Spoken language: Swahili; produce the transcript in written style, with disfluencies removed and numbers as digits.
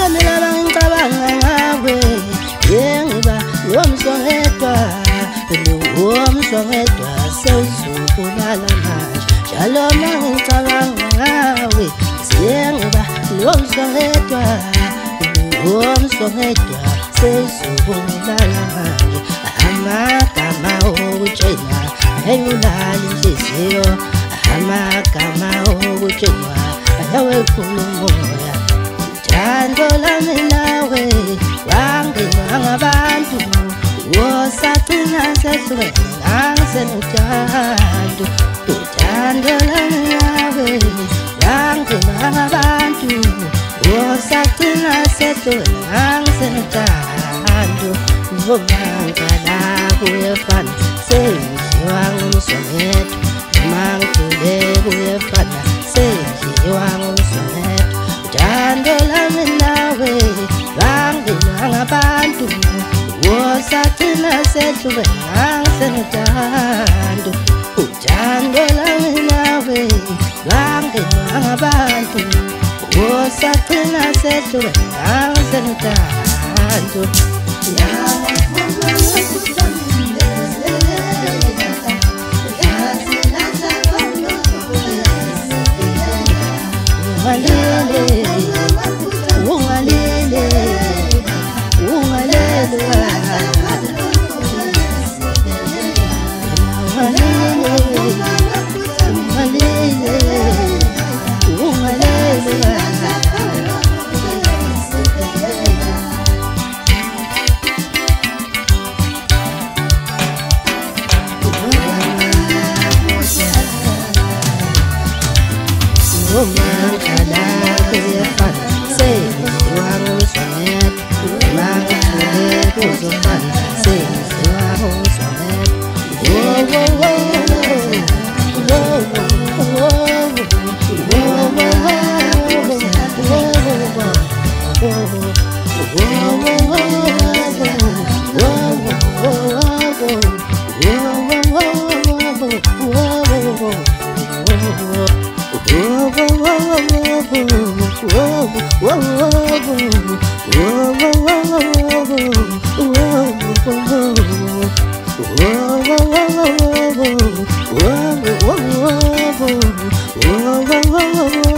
Ngizomelana ngicabanga ngawe yengiba lomsongedwa lomsongedwa sewuzubulala manje njalo mangicabanga ngawe yengiba lomsongedwa sewuzubulala manje amagama okutshela ayulala inhliziyo amagama okutshela ayawephula umoya uthando lami nawe wangenwa ngabantu wosagcina sehlukene ngangisenothando uthando lami nawe wangenwa ngabantu wosagcina sehlukene ngangisenothando ngomangala kuyefana senziwa ngumsongedwa mangithule kuyefana senziwa ngumsongedwa uthando lami nawe wangenwa ngabantu wosagcina sehlukene ngangisenothando uthando lami nawe wangenwa ngabantu wosagcina sehlukene ngangisenothando Mangala kuyefana senziwa ngumsongedwa mangithule kuzofana senziwa ngumsongedwa Whoa,